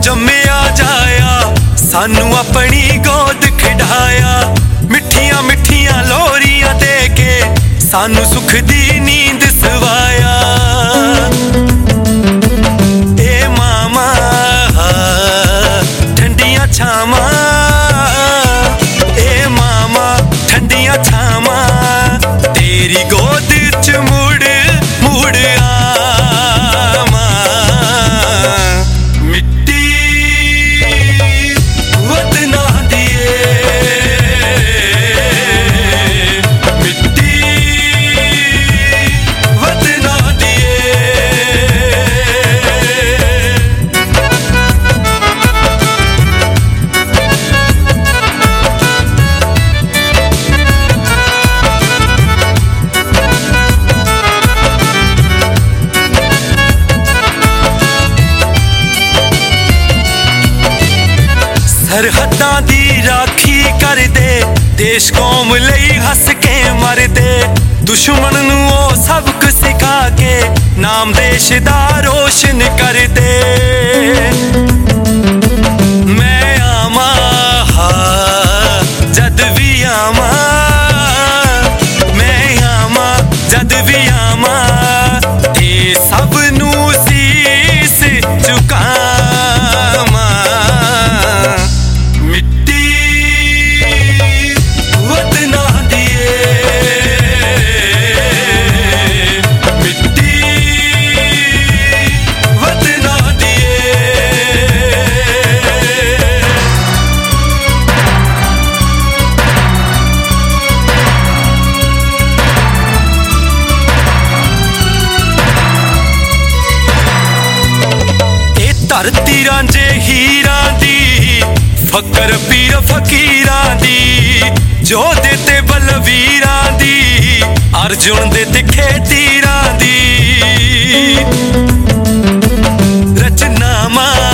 जम्मिया जाया सानू अपनी गोद खिडाया मिठिया मिठिया लोरियां दे के सानू सुख दी नींद सवाया ए मामा ठंडिया छावा ए मामा ठंडिया छावा तेरी गोद च मुड़ मुड़ आवा मिट्टी वतना दिए मिट्टी वतना दिए सरहदां दी राखी कर दे देश कौम लई हस के मर दे दुश्मन नू ओ सबक सिखा के नाम देश दा रोशन कर दे मैं आवा जद भी आवा मैं आवा जद भी आवा ते सब नू शीस झुकावा धरती रांझे हीरा दी फकर पीर फकीरां दी जो देते बलवीरां दी अर्जुन दे तिखे तीरां दी रचनावां